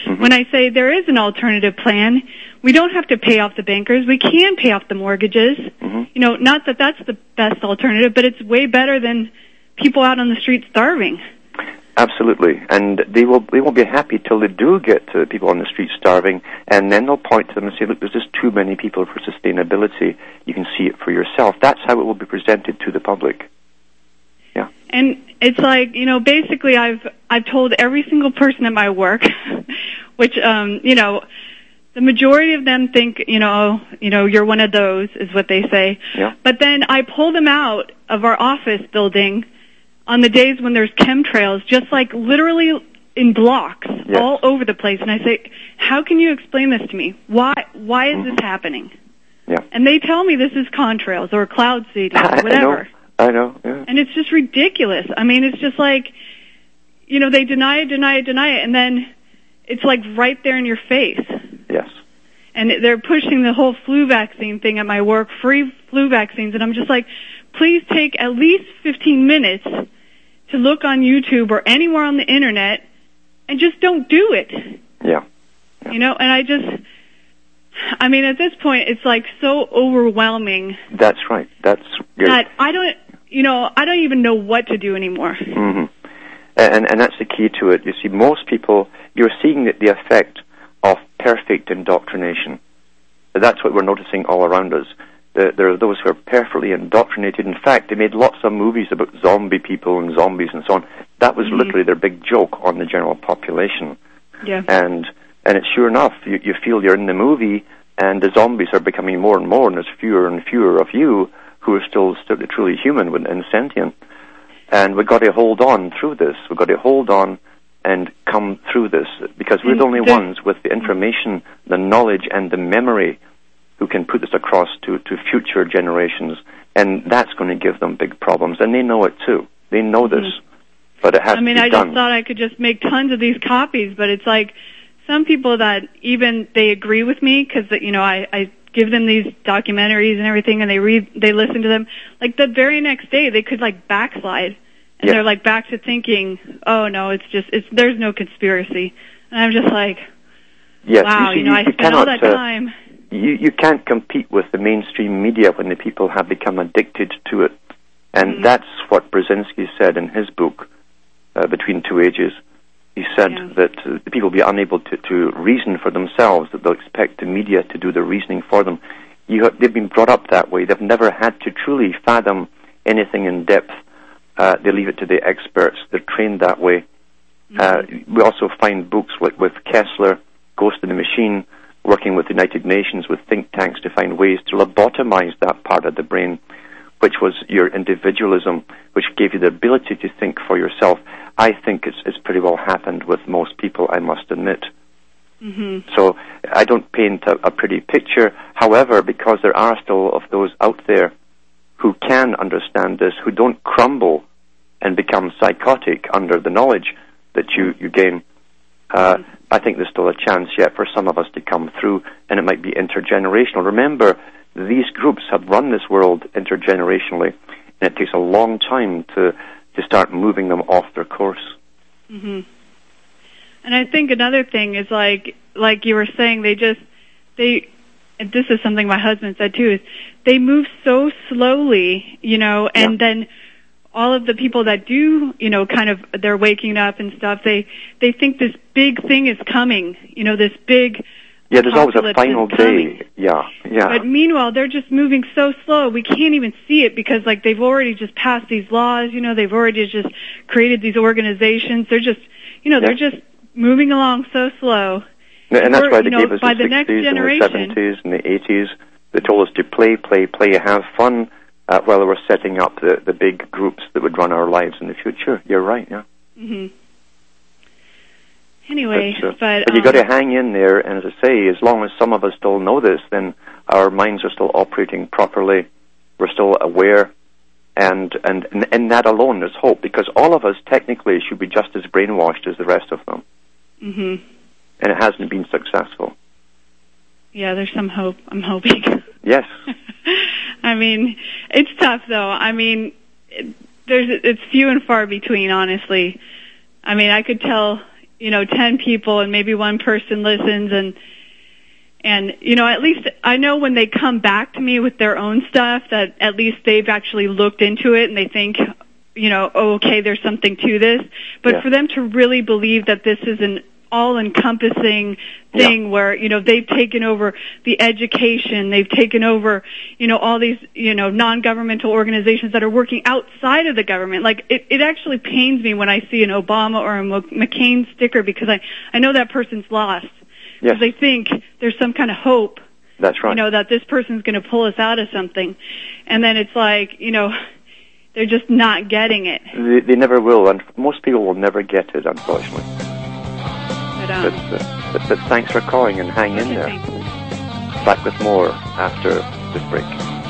when I say there is an alternative plan, we don't have to pay off the bankers. We can pay off the mortgages. You know, not that that's the best alternative, but it's way better than people out on the street starving. Absolutely, and they won't be happy till they do get to people on the street starving, and then they'll point to them and say, look, there's just too many people for sustainability. You can see it for yourself. That's how it will be presented to the public. Yeah. And it's like, you know, basically I've told every single person at my work, which, you know, the majority of them think, you know, you're one of those, is what they say. Yeah. But then I pull them out of our office building on the days when there's chemtrails, just like literally in blocks all over the place. And I say, how can you explain this to me? Why is this happening? Yeah. And they tell me this is contrails or cloud seeding or whatever. I know. Yeah. And it's just ridiculous. I mean, it's just like, you know, they deny it, and then it's like right there in your face. Yes. And they're pushing the whole flu vaccine thing at my work, free flu vaccines, and I'm just like, please take at least 15 minutes to look on YouTube or anywhere on the internet and just don't do it. Yeah. You know, and I mean, at this point, it's like so overwhelming. That's right. That's good. That I don't even know what to do anymore. Mm-hmm. And that's the key to it. You see, most people, you're seeing the effect of perfect indoctrination. That's what we're noticing all around us. There are those who are perfectly indoctrinated. In fact, they made lots of movies about zombie people and zombies and so on. That was literally their big joke on the general population. Yeah. And it's sure enough, you feel you're in the movie, and the zombies are becoming more and more, and there's fewer and fewer of you who are still truly human and sentient. And we've got to hold on through this. We've got to hold on and come through this, because we're the only ones with the information, the knowledge, and the memory who can put this across to future generations, and that's going to give them big problems, and they know it too. They know this, but it has to be done. I just thought I could just make tons of these copies, but it's like some people that even they agree with me because you know I give them these documentaries and everything, and they listen to them. Like the very next day, they could like backslide, and they're like back to thinking, oh no, there's no conspiracy, and I'm just like, wow, you know, I spent all that time. You can't compete with the mainstream media when the people have become addicted to it. And that's what Brzezinski said in his book, Between Two Ages. He said that the people will be unable to reason for themselves, that they'll expect the media to do the reasoning for them. They've been brought up that way. They've never had to truly fathom anything in depth. They leave it to the experts. They're trained that way. We also find books with Kessler, Ghost in the Machine, working with the United Nations, with think tanks to find ways to lobotomize that part of the brain, which was your individualism, which gave you the ability to think for yourself. I think it's pretty well happened with most people, I must admit. So I don't paint a pretty picture. However, because there are still of those out there who can understand this, who don't crumble and become psychotic under the knowledge that you gain, I think there's still a chance yet for some of us to come through, and it might be intergenerational. Remember, these groups have run this world intergenerationally, and it takes a long time to start moving them off their course. And I think another thing is like you were saying, and this is something my husband said too, is they move so slowly, you know, and then all of the people that do, you know, kind of, they're waking up and stuff, they think this big thing is coming, you know, this big... Yeah, there's always a final day. Yeah. But meanwhile, they're just moving so slow, we can't even see it because, like, they've already just passed these laws, you know, they've already just created these organizations. They're just, you know, they're just moving along so slow. And that's why they gave us the 60s and the 70s and the 80s. They told us to play, have fun, while they were setting up the big groups that would run our lives in the future. You're right, yeah. Anyway, but you got to hang in there, and as I say, as long as some of us still know this, then our minds are still operating properly. We're still aware, and in that alone, there's hope, because all of us technically should be just as brainwashed as the rest of them. And it hasn't been successful. Yeah, there's some hope. I'm hoping. Yes. I mean, it's tough, though. I mean, it's few and far between, honestly. I mean, I could tell, 10 people and maybe one person listens, and at least I know when they come back to me with their own stuff that at least they've actually looked into it and they think, okay, there's something to this. But for them to really believe that this is an all-encompassing thing where, they've taken over the education, they've taken over, all these, non-governmental organizations that are working outside of the government. Like, it actually pains me when I see an Obama or a McCain sticker because I know that person's lost. Because they think there's some kind of hope. That's right. That this person's going to pull us out of something. And then it's like, they're just not getting it. They never will, and most people will never get it, unfortunately. But thanks for calling and hang in there. Back with more after this break.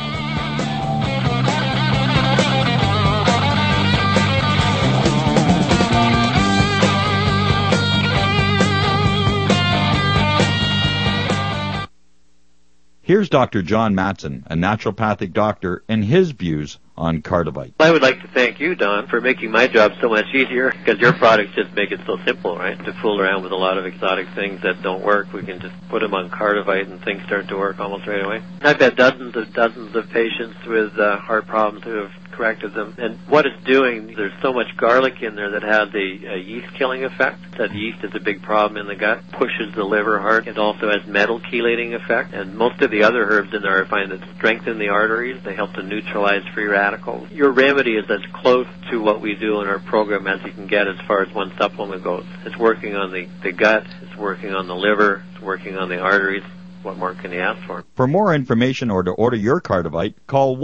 Here's Dr. John Matson, a naturopathic doctor, and his views on Cardivite. I would like to thank you, Don, for making my job so much easier, because your products just make it so simple, right? To fool around with a lot of exotic things that don't work, we can just put them on Cardivite and things start to work almost right away. I've had dozens of patients with heart problems who have corrected them. And what it's doing, there's so much garlic in there that has a yeast-killing effect. That yeast is a big problem in the gut, pushes the liver hard. It also has metal chelating effect. And most of the other herbs in there I find that strengthen the arteries. They help to neutralize free radicals. Your remedy is as close to what we do in our program as you can get as far as one supplement goes. It's working on the gut, it's working on the liver, it's working on the arteries. What more can you ask for? For more information or to order your Cardivite, call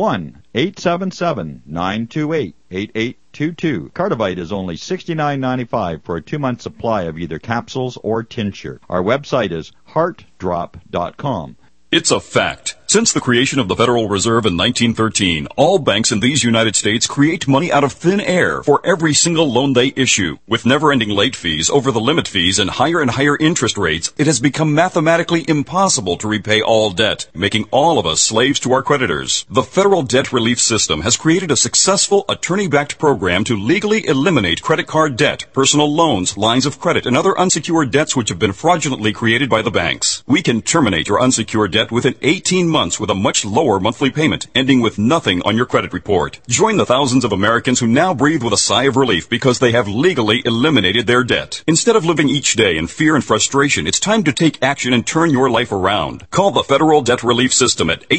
1-877-928-8822. Cardivite is only $69.95 for a 2-month supply of either capsules or tincture. Our website is heartdrop.com. It's a fact. Since the creation of the Federal Reserve in 1913, all banks in these United States create money out of thin air for every single loan they issue. With never-ending late fees, over the limit fees, and higher interest rates, it has become mathematically impossible to repay all debt, making all of us slaves to our creditors. The Federal Debt Relief System has created a successful attorney-backed program to legally eliminate credit card debt, personal loans, lines of credit, and other unsecured debts which have been fraudulently created by the banks. We can terminate your unsecured debt within 18 months with a much lower monthly payment, ending with nothing on your credit report. Join the thousands of Americans who now breathe with a sigh of relief because they have legally eliminated their debt. Instead of living each day in fear and frustration, it's time to take action and turn your life around. Call the Federal Debt Relief System at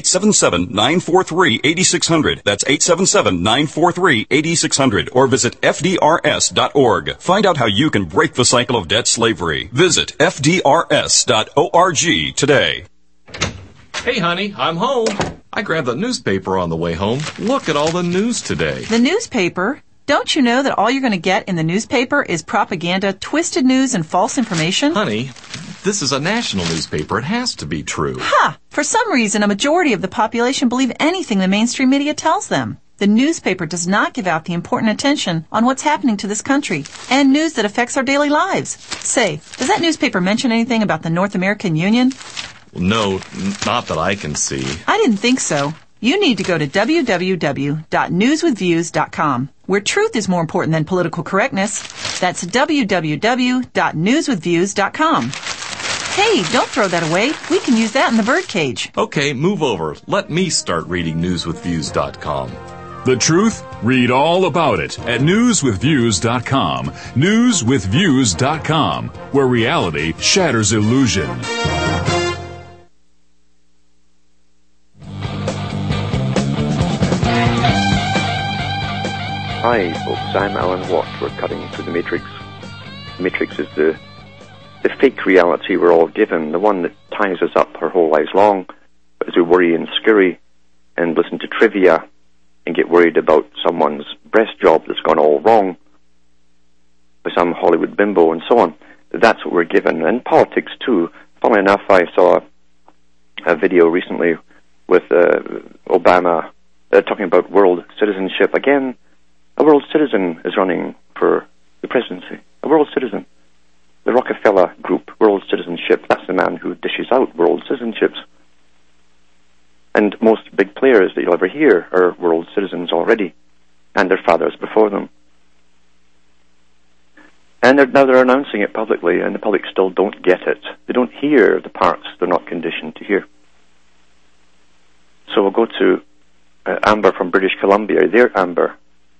877-943-8600. That's 877-943-8600. Or visit FDRS.org. Find out how you can break the cycle of debt slavery. Visit FDRS.org today. Hey, honey, I'm home. I grabbed the newspaper on the way home. Look at all the news today. The newspaper? Don't you know that all you're going to get in the newspaper is propaganda, twisted news, and false information? Honey, this is a national newspaper. It has to be true. Ha! For some reason, a majority of the population believe anything the mainstream media tells them. The newspaper does not give out the important attention on what's happening to this country and news that affects our daily lives. Say, does that newspaper mention anything about the North American Union? No, not that I can see. I didn't think so. You need to go to www.newswithviews.com, where truth is more important than political correctness. That's www.newswithviews.com. Hey, don't throw that away. We can use that in the birdcage. Okay, move over. Let me start reading newswithviews.com. The truth? Read all about it at newswithviews.com. Newswithviews.com, where reality shatters illusion. Hi, folks. I'm Alan Watt. We're cutting through the Matrix. The Matrix is the fake reality we're all given, the one that ties us up our whole lives long, as we worry and scurry and listen to trivia and get worried about someone's breast job that's gone all wrong with some Hollywood bimbo and so on. That's what we're given. And politics, too. Funnily enough, I saw a video recently with Obama talking about world citizenship. Again, a world citizen is running for the presidency. A world citizen. The Rockefeller Group, world citizenship, that's the man who dishes out world citizenships. And most big players that you'll ever hear are world citizens already, and their fathers before them. And now they're announcing it publicly, and the public still don't get it. They don't hear the parts they're not conditioned to hear. So we'll go to Amber from British Columbia. There, Amber.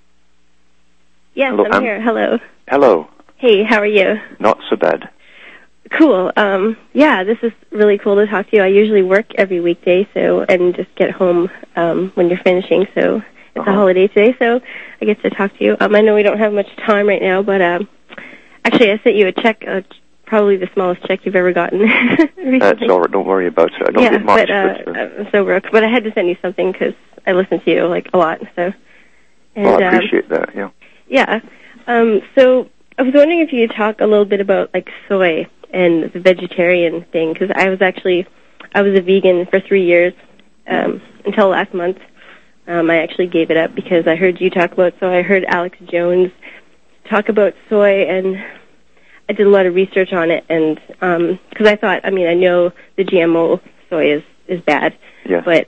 Yes, hello, I'm here. Hello. Hello. Hey, how are you? Not so bad. Cool. Yeah, this is really cool to talk to you. I usually work every weekday, and just get home when you're finishing, so it's a holiday today, so I get to talk to you. I know we don't have much time right now, but actually I sent you a check, probably the smallest check you've ever gotten. That's all right. Don't worry about it. I don't get much. But I'm so broke. But I had to send you something because I listen to you a lot. So. And, well, I appreciate that. Yeah. Yeah. So I was wondering if you could talk a little bit about soy and the vegetarian thing, because I was a vegan for 3 years until last month. I actually gave it up because I heard you talk about soy. I heard Alex Jones talk about soy, and I did a lot of research on it, and because I thought, I know the GMO soy is bad, but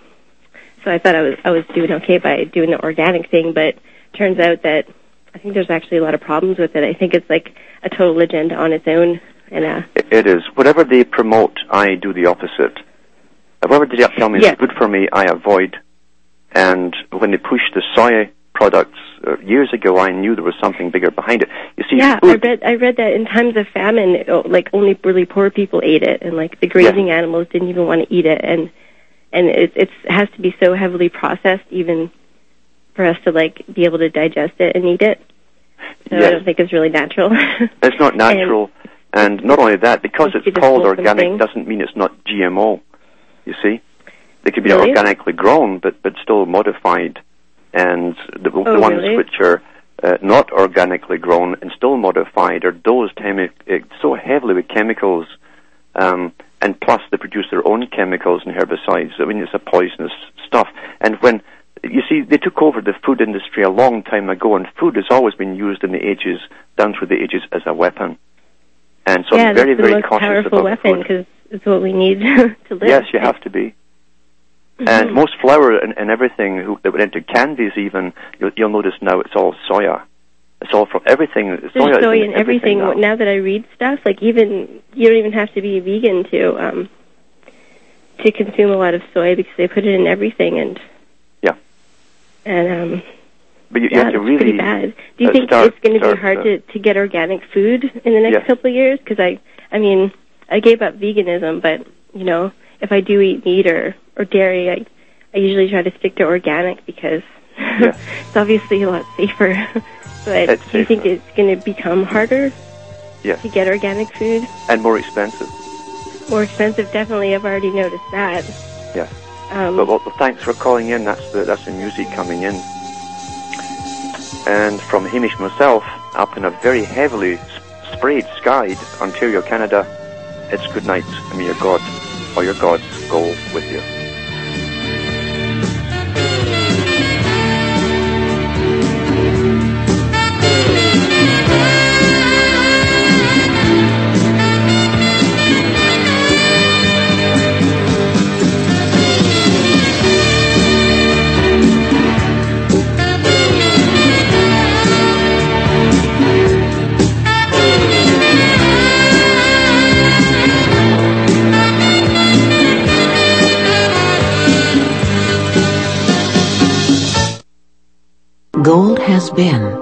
so I thought I was doing okay by doing the organic thing, but turns out that I think there's actually a lot of problems with it. I think it's a total agenda on its own. And it is. Whatever they promote, I do the opposite. Whatever they tell me is good for me, I avoid. And when they pushed the soy products years ago, I knew there was something bigger behind it. You see, I read that in times of famine, only really poor people ate it, and the grazing animals didn't even want to eat it, and it has to be so heavily processed even for us to be able to digest it and eat it. So I don't think it's really natural. It's not natural, and not only that, because it's called organic doesn't mean it's not GMO. You see, they could be organically grown, but still modified, and the ones which are not organically grown and still modified are dosed so heavily with chemicals, and plus they produce their own chemicals and herbicides. It's a poisonous stuff. And when you see, they took over the food industry a long time ago, and food has always been used down through the ages as a weapon. And so I'm very, very cautious about the most powerful weapon, because it's what we need to live. Yes, you have to be. Mm-hmm. And most flour and everything that went into candies, even you'll notice now it's all soya. It's all from everything. There's soy in everything. Now that I read stuff, even you don't even have to be a vegan to consume a lot of soy, because they put it in everything. But you have to really pretty bad. Do you think it's going to be hard to get organic food in the next couple of years? Because I gave up veganism, but if I do eat meat or dairy, I usually try to stick to organic because it's obviously a lot safer. But do you think it's going to become harder to get organic food? And more expensive. More expensive, definitely. I've already noticed that. Yes. Well, thanks for calling in. That's the music coming in. And from Hamish myself, up in a very heavily sprayed skied Ontario, Canada, it's good night, and may your God or your gods go with you. Gold has been